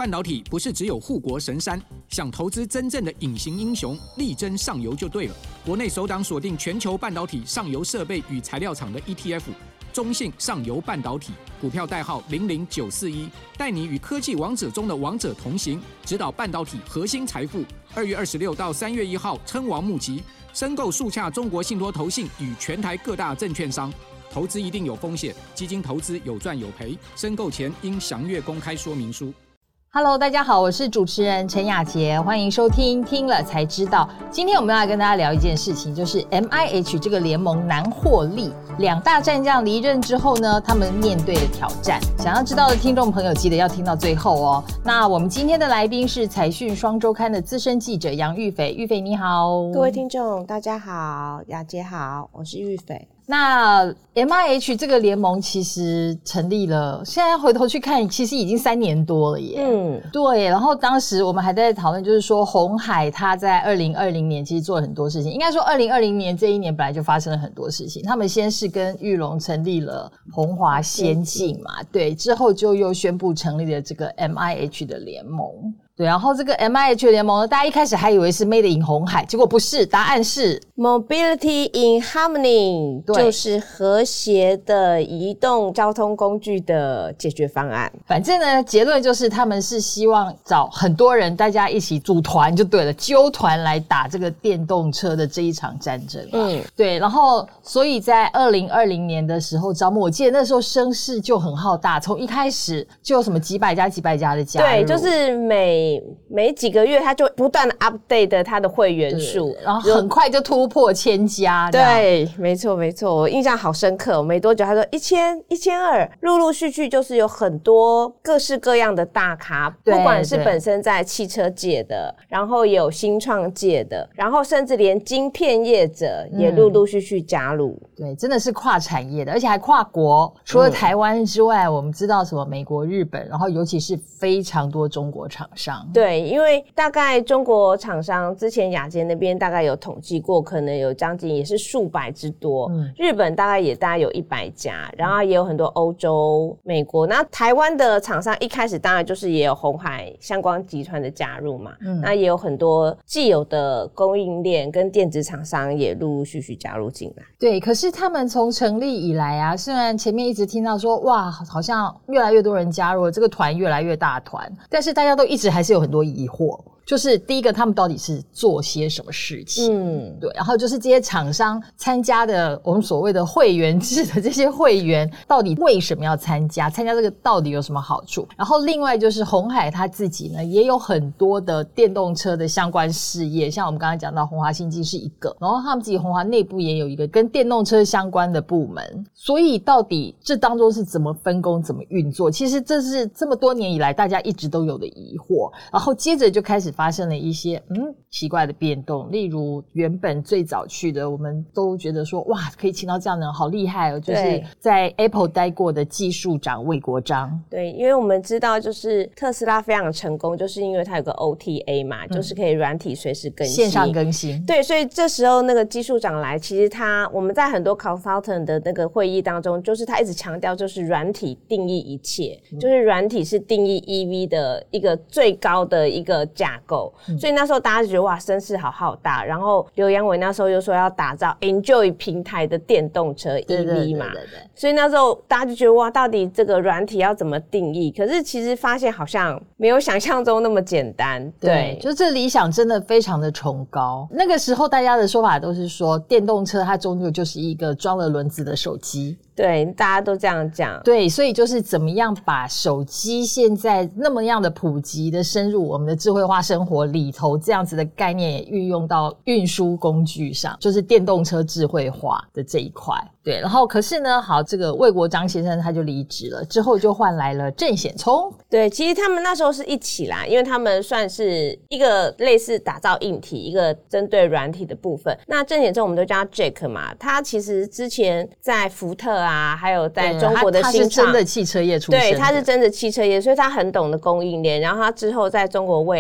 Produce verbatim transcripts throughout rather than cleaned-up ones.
半导体不是只有护国神山，想投资真正的隐形英雄，力争上游就对了。国内首档锁定全球半导体上游设备与材料厂的 E T F， 中信上游半导体，股票代号零零九四一，带你与科技王者中的王者同行，指导半导体核心财富。二月二十六到三月一号，称王募集，申购速洽中国信托投信与全台各大证券商。投资一定有风险，基金投资有赚有赔，申购前应详阅公开说明书。 Hello， 大家好，我是主持人陈雅洁，欢迎收听听了才知道。今天我们要来跟大家聊一件事情，就是 M I H 这个联盟难获利，两大战将离任之后呢，他们面对的挑战。想要知道的听众朋友，记得要听到最后哦。那我们今天的来宾是财讯双周刊的资深记者杨玉斐，玉斐你好。 各位听众大家好，雅洁好，我是玉斐。 那 M I H 这个联盟其实成立了，现在回头去看，其实已经三年多了耶。嗯，对。然后当时我们还在讨论，就是说鸿海他在二零二零年其实做了很多事情，应该说二零二零年这一年本来就发生了很多事情。他们先是跟裕隆成立了鸿华先进嘛，对，之后就又宣布成立了这个 M I H 的联盟。对，然后这个 M I H 联盟呢，大家一开始还以为是 Made in 鸿海，结果不是，答案是 Mobility in Harmony， 就是和谐的移动交通工具的解决方案。 反正呢，结论就是他们是希望找很多人，大家一起组团就对了，揪团来打这个电动车的这一场战争。嗯，对，然后所以在二零二零年的时候招募，我记得那时候声势就很浩大，从一开始就有什么几百家几百家的加入。 对，就是每每几个月他就不断的 update 他的会员数， 然后很快就突破千家。 对，没错没错，我印象好深刻。没多久他说一千一千二，陆陆续续就是有很多各式各样的大咖，不管是本身在汽车界的，然后也有新创界的，然后甚至连晶片业者也陆陆续续加入。 嗯、对，真的是跨产业的，而且还跨国。除了台湾之外，嗯、我们知道什么美国、日本，然后尤其是非常多中国厂商。 对，因为大概中国厂商之前雅洁那边大概有统计过，可能有将近也是数百之多。嗯、日本大概也大概有一百家，然后也有很多欧洲、美国。那台湾的厂商一开始当然就是也有鸿海相关集团的加入嘛，嗯、那也有很多既有的供应链跟电子厂商也陆陆续续加入进来。 对，可是他们从成立以来啊，虽然前面一直听到说哇，好像越来越多人加入了，这个团越来越大团，但是大家都一直还是有很多疑惑，就是第一个他们到底是做些什么事情。嗯，对，然后就是这些厂商参加的我们所谓的会员制的这些会员到底为什么要参加，参加这个到底有什么好处。然后另外就是鸿海他自己呢也有很多的电动车的相关事业，像我们刚刚讲到鸿华新进是一个，然后他们自己鸿华内部也有一个跟电动车相关的部门，所以到底这当中是怎么分工怎么运作，其实这是这么多年以来大家一直都有的疑惑。然后接着就开始发生了一些嗯奇怪的变动，例如原本最早去的我们都觉得说哇可以请到这样的人好厉害哦，就是在 Apple 待过的技术长魏国璋。 对，因为我们知道就是特斯拉非常成功，就是因为它有个 O T A 嘛、嗯、就是可以软体随时更新， 线上更新。 对，所以这时候那个技术长来，其实他我们在很多 consultant 的那个会议当中，就是他一直强调就是软体定义一切、嗯、就是软体是定义 E V 的一个最高的一个架构。嗯、所以那时候大家就觉得哇声势好浩大，然后刘扬伟那时候又说要打造 Enjoy 平台的电动车 E V 嘛，对对对对对，所以那时候大家就觉得哇到底这个软体要怎么定义，可是其实发现好像没有想象中那么简单。 对, 对，就这理想真的非常的崇高。那个时候大家的说法都是说电动车它终究就是一个装了轮子的手机， 对，大家都这样讲。 对，所以就是怎么样把手机现在那么样的普及的深入我们的智慧化生活里头，这样子的概念也运用到运输工具上，就是电动车智慧化的这一块。对，然后可是呢，好，这个魏国璋先生他就离职了，之后就换来了郑显聪。 对，其实他们那时候是一起啦，因为他们算是一个类似打造硬体，一个针对软体的部分。那郑显聪我们都叫他 Jack 嘛，他其实之前在福特啊，还有在中国的新创， 他是真的汽车业出身的， 对，他是真的汽车业，所以他很懂得供应链。然后他之后在中国蔚来有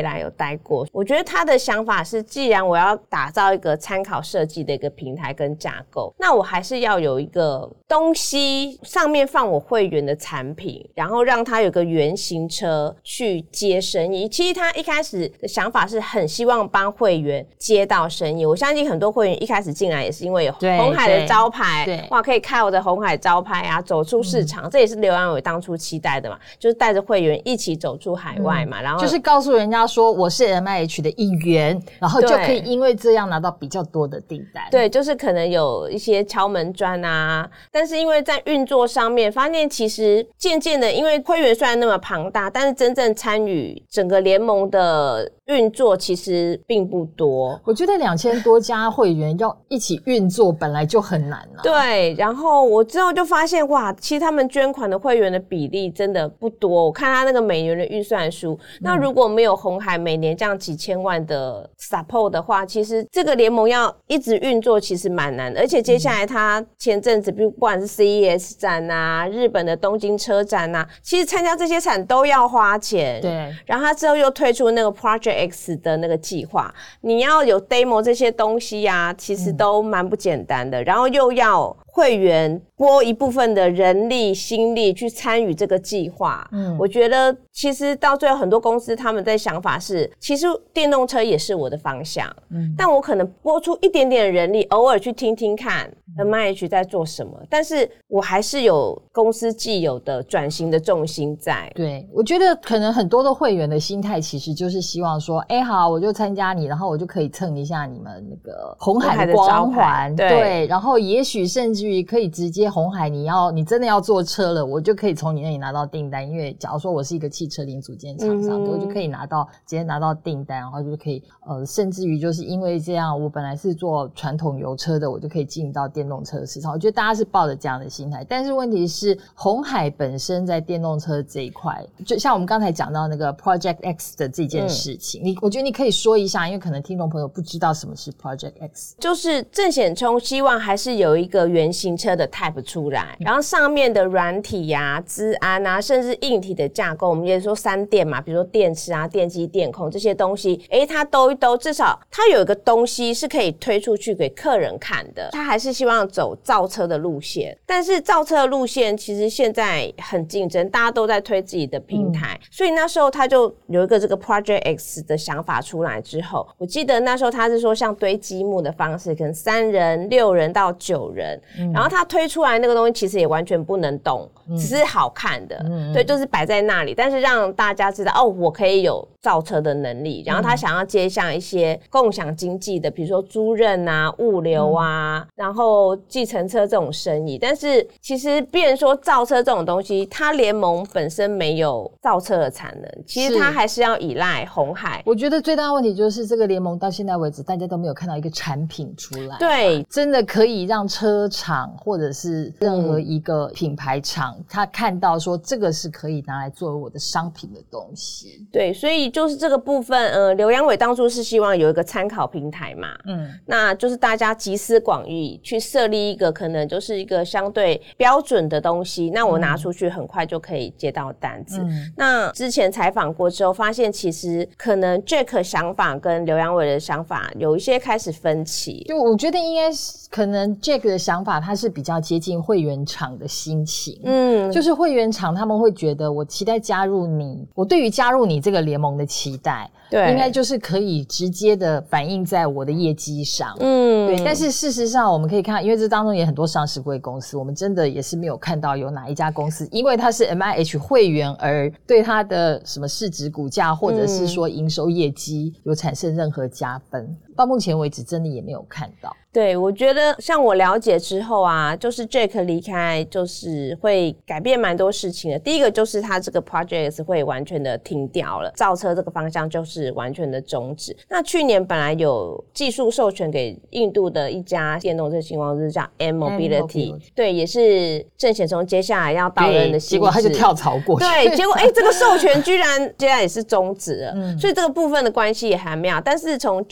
待过。我觉得他的想法是，既然我要打造一个参考设计的一个平台跟架构，那我还是要有一个东西上面放我会员的产品，然后让他有个原型车去接生意。其实他一开始的想法是很希望帮会员接到生意。我相信很多会员一开始进来也是因为有鸿海的招牌，哇，可以开我的鸿海招牌啊，走出市场、嗯、这也是刘扬伟当初期待的嘛，就是带着会员一起走出海外嘛、嗯、然后就是告诉人家说我是 M I H 的一员，然后就可以因为这样拿到比较多的订单。 对，就是可能有一些敲门砖啊，但是因为在运作上面发现其实渐渐的，因为会员虽然那么庞大，但是真正参与整个联盟的运作其实并不多。 我觉得两千多家会员要一起运作本来就很难了、啊。 对，然后我之后就发现哇，其实他们捐款的会员的比例真的不多。我看他那个每年的预算书、嗯，那如果没有鸿海每年这样几千万的 support 的话，其实这个联盟要一直运作其实蛮难的。而且接下来他前阵子不管是 C E S 展啊，日本的东京车展啊，其实参加这些展都要花钱。 对， 然后他之后又推出那个 Project X 的那个计划，你要有 demo 这些东西啊，其实都蛮不简单的、嗯、然后又要会员拨一部分的人力心力去参与这个计划。嗯，我觉得其实到最后很多公司他们在想法是，其实电动车也是我的方向，嗯，但我可能拨出一点点人力，偶尔去听听看 M I H 在做什么，但是我还是有公司既有的转型的重心在。 对，我觉得可能很多的会员的心态其实就是希望说，哎、欸，好，我就参加你，然后我就可以蹭一下你们那个鸿海的光环，对，对，然后也许甚至于可以直接鸿海，你要你真的要做车了，我就可以从你那里拿到订单，因为假如说我是一个汽车零组件厂商、嗯，我就可以拿到直接拿到订单，然后就可以呃，甚至于就是因为这样，我本来是做传统油车的，我就可以进到电动车市场。我觉得大家是抱着这样的心态，但是问题是鸿海本身在电动车这一块，就像我们刚才讲到那个 Project X 的这件事情，嗯、你我觉得你可以说一下，因为可能听众朋友不知道什么是 Project X。 就是郑显聪希望还是有一个原型车的 type 出来，然后上面的软体呀、啊、资安啊，甚至硬体的架构，我们也说三电嘛，比如说电池啊、电机、电控这些东西，诶，它兜一兜，至少它有一个东西是可以推出去给客人看的。他还是希望走造车的路线，但是造车的路线其实现在很竞争，大家都在推自己的平台、嗯、所以那时候他就有一个这个 Project X 的想法出来之后，我记得那时候他是说像堆积木的方式，可能三人、六人到九人、嗯、然后他推出来那个东西其实也完全不能动、嗯、只是好看的、嗯、对，就是摆在那里，但是让大家知道哦，我可以有造车的能力。然后他想要接向一些共享经济的，比如说租赁啊、物流啊、嗯、然后计程车这种生意。但是其实别人说造车这种东西，它联盟本身没有造车的产能，其实它还是要依赖鸿海。 我觉得最大的问题就是这个联盟到现在为止大家都没有看到一个产品出来， 对， 真的可以让车厂或者是任何一个品牌厂、嗯、他看到说这个是可以拿来作为我的商品的东西。 对，所以就是这个部分呃，刘扬伟当初是希望有一个参考平台嘛，嗯，那就是大家集思广益去设立一个可能就是一个相对标准的东西，那我拿出去很快就可以接到单子、嗯、那之前采访过之后发现其实可能 Jack 想法跟刘扬伟的想法有一些开始分歧。 就我觉得应该是可能 Jack 的想法他是比较接近会员厂的心情，嗯，就是会员厂他们会觉得我期待加入你，我对于加入你这个联盟的期待对，应该就是可以直接的反映在我的业绩上，嗯，对。但是事实上我们可以看到，因为这当中也很多上市柜公司，我们真的也是没有看到有哪一家公司因为它是 M I H 会员而对它的什么市值股价或者是说营收业绩有产生任何加分、嗯、到目前为止真的也没有看到。 对，我觉得像我了解之后啊，就是 Jack 离开就是会改变蛮多事情的。第一个就是他这个 project 会完全的停掉了，造车这个方向就是完全的终止。那去年本来有技术授权给印度的一家电动车新公司叫 M Mobility， 对，也是郑显聪接下来要到任的心事， 结果他就跳槽过去， 对，结果哎，这个授权居然接下来也是终止了、嗯、所以这个部分的关系也还没有。但是从 Jack 的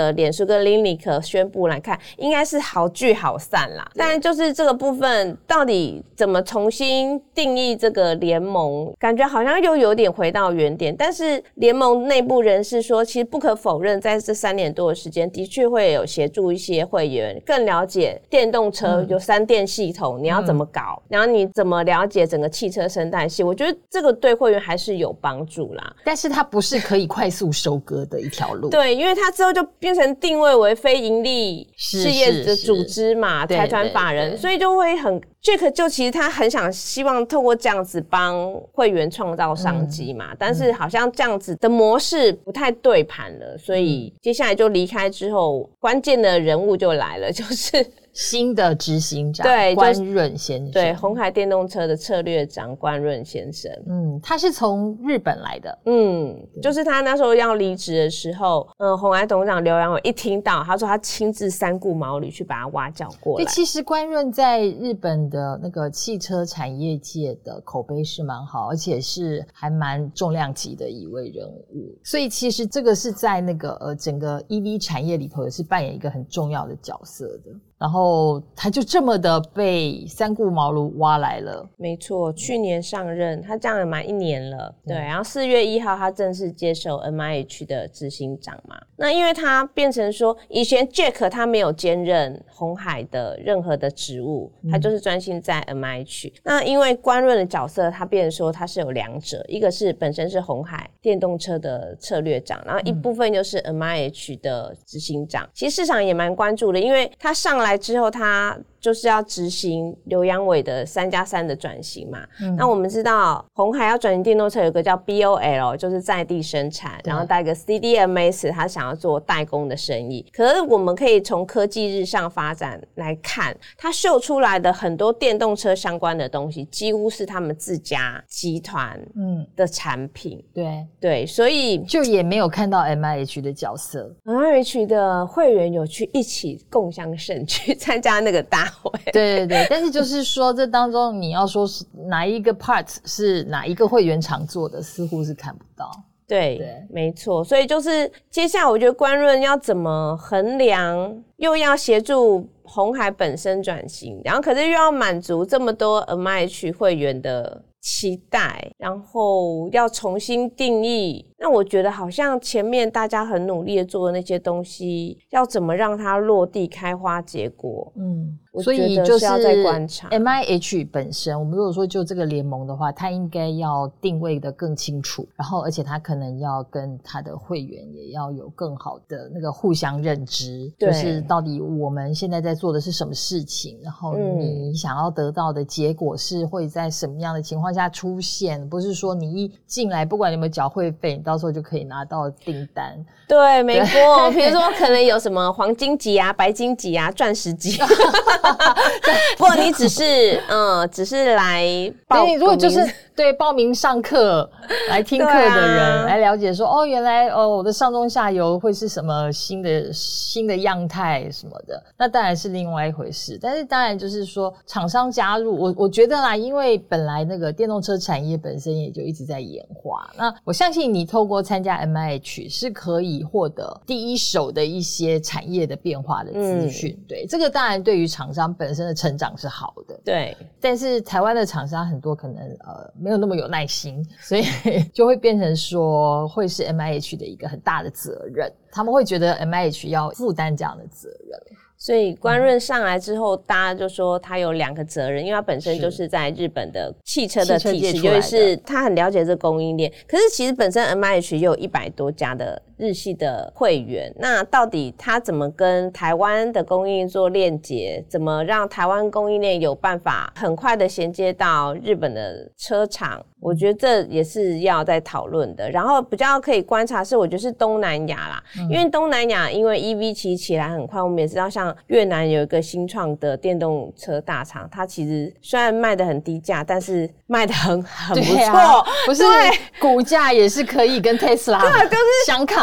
的脸书跟 Link 宣布来看，应该是好聚好散啦。但就是这个部分到底怎么重新定义这个联盟，感觉好像又有点回到原点。但是联盟内部人士说，其实不可否认，在这三年多的时间，的确会有协助一些会员更了解电动车、嗯、有三电系统，你要怎么搞、嗯，然后你怎么了解整个汽车生态系，我觉得这个对会员还是有帮助啦。 但是它不是可以快速收割的一条路。 对，因为它之后就变成定位为非盈利事业的组织嘛，财团法人，所以就会很 Jack 就其实他很想希望透过这样子帮会员创造商机嘛、嗯，但是好像这样子的模式不太对盘了，所以接下来就离开之后，关键的人物就来了，就是新的执行长对关润先生， 对，鸿海电动车的策略长关润先生， 嗯，他是从日本来的， 嗯，就是他那时候要离职的时候，嗯，鸿海董事长刘扬伟一听到，他说他亲自三顾茅庐去把他挖角过来。 对，其实关润在日本的那个汽车产业界的口碑是蛮好，而且是还蛮重量级的一位人物，所以其实这个是在那个呃整个 E V 产业里头也是扮演一个很重要的角色的。然后他就这么的被三顾茅庐挖来了。 没错，去年上任，他这样也满一年了。对，然后四月一号他正式接手 M I H 的执行长嘛。那因为他变成说，以前 Jack 他没有兼任鸿海的任何的职务，他就是专心在 M I H、嗯。那因为关润的角色，他变成说他是有两者，一个是本身是鸿海电动车的策略长，然后一部分就是 M I H 的执行长。其实市场也蛮关注的，因为他上来之后，他就是要执行刘扬伟的三加三的转型嘛、嗯。那我们知道鸿海要转型电动车，有个叫 B O L， 就是在地生产，然后带一个 C D M S， 他想要做代工的生意。可是我们可以从科技日上发展来看，他秀出来的很多电动车相关的东西，几乎是他们自家集团的产品。嗯、 对对，所以就也没有看到 M I H 的角色。 M I H 的会员有去一起共襄盛举，参加那个大会。 对对对，但是就是说这当中你要说是哪一个 part 是哪一个会员常做的，似乎是看不到。 对，对没错。所以就是接下来我觉得关润要怎么衡量，又要协助鸿海本身转型，然后可是又要满足这么多 M I H 会员的期待，然后要重新定义。那我觉得好像前面大家很努力的做的那些东西，要怎么让它落地开花结果？嗯， 所以就是要再观察 M I H 本身，我们如果说就这个联盟的话，它应该要定位的更清楚，然后而且它可能要跟它的会员也要有更好的那个互相认知，就是到底我们现在在做的是什么事情，然后你想要得到的结果是会在什么样的情况下出现，不是说你一进来不管你有没有缴会费，你到时候就可以拿到订单。 对，没错。比如说可能有什么黄金级啊、白金级啊、钻石级。不过你只是嗯，只是来报名， 如果就是对报名上课来听课的人、啊、来了解说哦，原来哦我的上中下游会是什么新的新的样态什么的，那当然是另外一回事。但是当然就是说厂商加入，我我觉得啦，因为本来那个电动车产业本身也就一直在演化，那我相信你透过参加 M I H 是可以获得第一手的一些产业的变化的资讯、嗯、对，这个当然对于厂商本身的成长是好的， 对。 但是台湾的厂商很多可能呃没有那么有耐心，所以就会变成说会是 M I H 的一个很大的责任，他们会觉得 M I H 要负担这样的责任。 所以关润上来之后、嗯、大家就说他有两个责任，因为他本身就是在日本的汽车的体系，尤其是他很了解这供应链。可是其实本身 M I H 也有一百多家的日系的会员，那到底他怎么跟台湾的供应链做链接，怎么让台湾供应链有办法很快的衔接到日本的车厂，我觉得这也是要再讨论的。然后比较可以观察是我觉得是东南亚啦、嗯、因为东南亚因为 E V 其实起来很快，我们也知道像越南有一个新创的电动车大厂，它其实虽然卖得很低价，但是卖得很很不错、啊、 不是股价也是可以跟 Tesla 相抗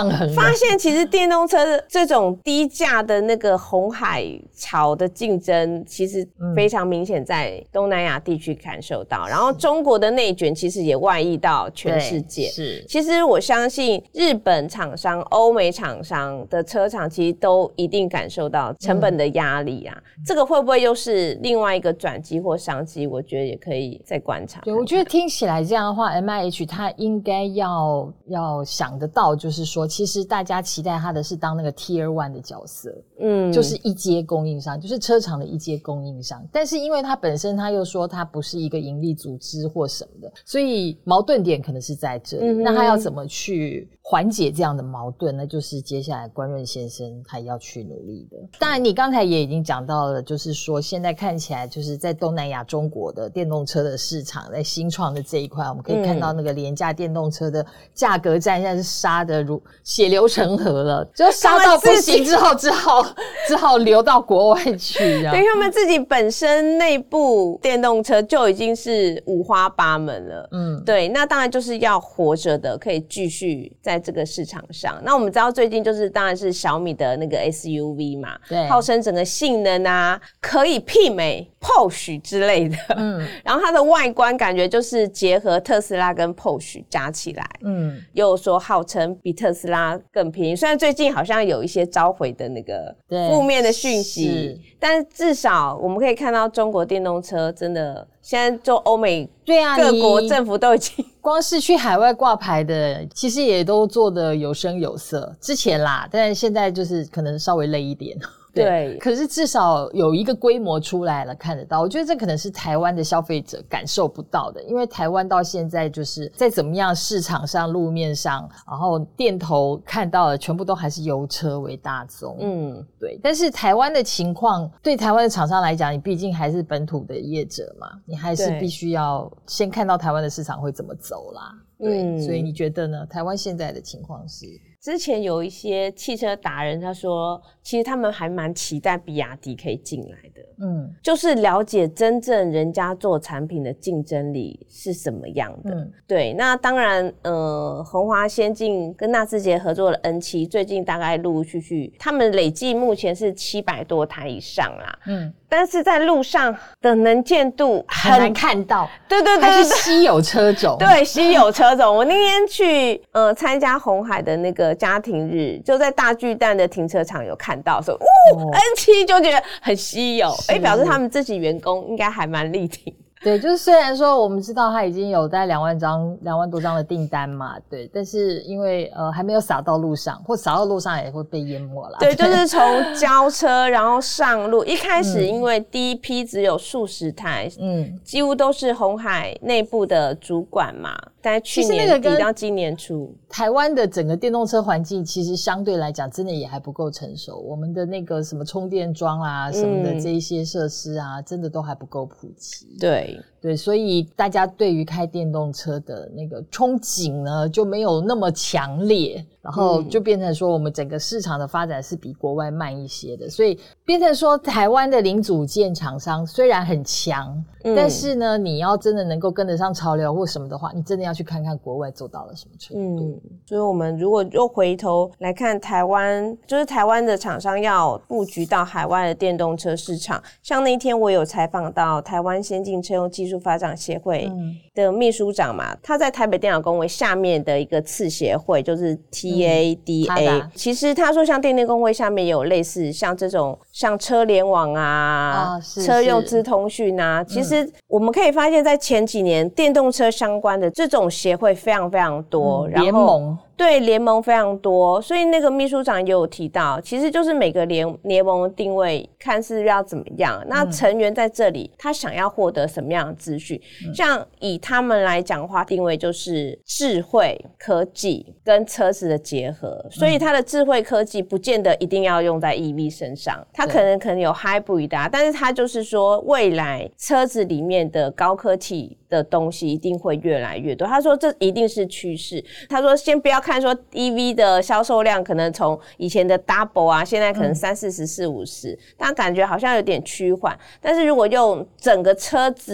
抗衡。 发现其实电动车这种低价的那个红海潮的竞争，其实非常明显在东南亚地区感受到。然后中国的内卷其实也外溢到全世界。 是， 其实我相信日本厂商、欧美厂商的车厂其实都一定感受到成本的压力啊。嗯、这个会不会又是另外一个转机或商机？我觉得也可以再观察看看。 对，我觉得听起来这样的话 ，M I H 它应该要要想得到，就是说，其实大家期待它的是当那个 Tier One 的角色，嗯，就是一阶供应商，就是车厂的一阶供应商。但是因为它本身它又说它不是一个盈利组织或什么的，所以矛盾点可能是在这里。嗯、那他要怎么去缓解这样的矛盾？那就是接下来关润先生他要去努力的。当然，你刚才也已经讲到了，就是说现在看起来就是在东南亚中国的电动车的市场，在新创的这一块，我们可以看到那个廉价电动车的价格战现在是杀得如血流成河了，就杀到不行之后，只好只好流到国外去。 对，他们自己本身内部电动车就已经是五花八门了。嗯，对，那当然就是要活着的，可以继续在这个市场上。那我们知道最近就是当然是小米的那个 S U V 嘛，对，号称整个性能啊可以媲美 Porsche 之类的。嗯，然后它的外观感觉就是结合特斯拉跟 Porsche 加起来。嗯，又说号称比特斯拉更便宜，虽然最近好像有一些召回的那个负面的讯息，但至少我们可以看到中国电动车真的现在就欧美对啊， 各国政府都已经光是去海外挂牌的，其实也都做得有声有色。之前啦，但是现在就是可能稍微累一点。对，对，可是至少有一个规模出来了，看得到。我觉得这可能是台湾的消费者感受不到的，因为台湾到现在就是在怎么样市场上、路面上，然后店头看到的全部都还是油车为大宗。嗯，对。但是台湾的情况，对台湾的厂商来讲，你毕竟还是本土的业者嘛，你还是必须要先看到台湾的市场会怎么走啦。对，嗯，所以你觉得呢？台湾现在的情况是？ 之前有一些汽车达人他说，其实他们还蛮期待比亚迪可以进来的，嗯，就是了解真正人家做产品的竞争力是什么样的。嗯，对，那当然，呃，鸿华先进跟纳智捷合作的 N 七，最近大概陆陆续续，他们累计目前是七百多台以上啦，嗯，但是在路上的能见度 很, 很难看到， 对对 对, 对， 还是稀有车种， 对，稀有车种。我那天去呃参加鸿海的那个家庭日，就在大巨蛋的停车场有看到，说，哦，哦 ，N 七就觉得很稀有，哎，表示他们自己员工应该还蛮力挺。 对，就是虽然说我们知道他已经有大概两万张、两万多张的订单嘛，对，但是因为呃还没有撒到路上，或撒到路上也会被淹没啦。 对，对，就是从交车然后上路，一开始因为第一批只有数十台，嗯，几乎都是鸿海内部的主管嘛，大概去年底到今年初， 台湾的整个电动车环境其实相对来讲真的也还不够成熟，我们的那个什么充电桩啊什么的这一些设施啊，嗯，真的都还不够普及。 对。 对，所以大家对于开电动车的那个憧憬呢就没有那么强烈，然后就变成说我们整个市场的发展是比国外慢一些的，所以变成说台湾的零组件厂商虽然很强，嗯，但是呢你要真的能够跟得上潮流或什么的话，你真的要去看看国外做到了什么程度。 嗯，所以我们如果又回头来看台湾，就是台湾的厂商要布局到海外的电动车市场，像那一天我有采访到台湾先进车用技术发展协会的秘书长嘛，他在台北电脑工会下面的一个次协会就是 T A D A，嗯，其实他说像电电工会下面也有类似像这种像车联网啊，哦，是是车用资通讯啊，其实我们可以发现在前几年电动车相关的这种协会非常非常多， 嗯，联盟， 对，联盟非常多，所以那个秘书长也有提到，其实就是每个联联盟的定位看是要怎么样，那成员在这里，嗯，他想要获得什么样的资讯，嗯，像以他们来讲的话，定位就是智慧科技跟车子的结合，所以它的智慧科技不见得一定要用在 E V 身上，它可能可能有 hybrid 啊，但是它就是说未来车子里面的高科技的东西一定会越来越多，他说这一定是趋势，他说先不要看说 E V 的销售量可能从以前的 double 啊，现在可能三四十四五十，但感觉好像有点趋缓，但是如果用整个车子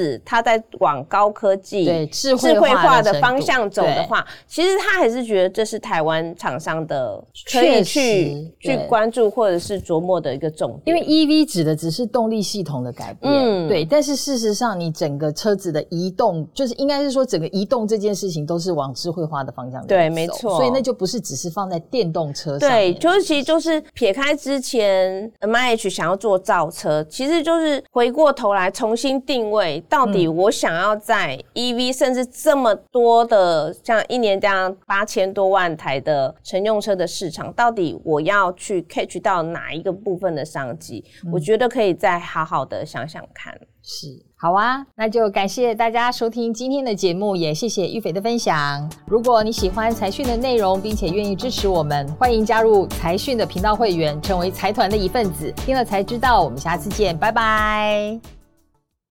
子它在往高科技、 对智慧化的的方向走的话，其实他还是觉得这是台湾厂商的可以去去关注或者是琢磨的一个重点。 因为 E V 指的只是动力系统的改变，嗯，对。但是事实上，你整个车子的移动，就是应该是说整个移动这件事情都是往智慧化的方向走， 对，没错。 所以那就不是只是放在电动车上面，对，就是其实就是撇开之前 M I H 想要做造车，其实就是回过头来重新定位，到底我想要在 E V 甚至这么多的像一年这样八千多万台的乘用车的市场，到底我要去 catch 到哪一个部分的商机？嗯、我觉得可以再好好的想想看。 是，好啊，那就感谢大家收听今天的节目，也谢谢玉斐的分享。如果你喜欢财讯的内容，并且愿意支持我们，欢迎加入财讯的频道会员，成为财团的一份子。听了才知道，我们下次见，拜拜。